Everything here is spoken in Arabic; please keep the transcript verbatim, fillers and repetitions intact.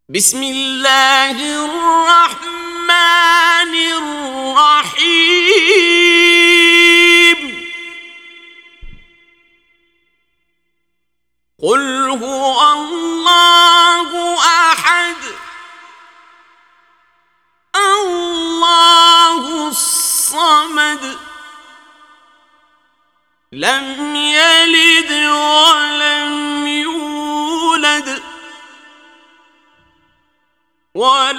بسم الله الرحمن الرحيم قل هو الله أحد الله الصمد لم يلد ولم يولد ولم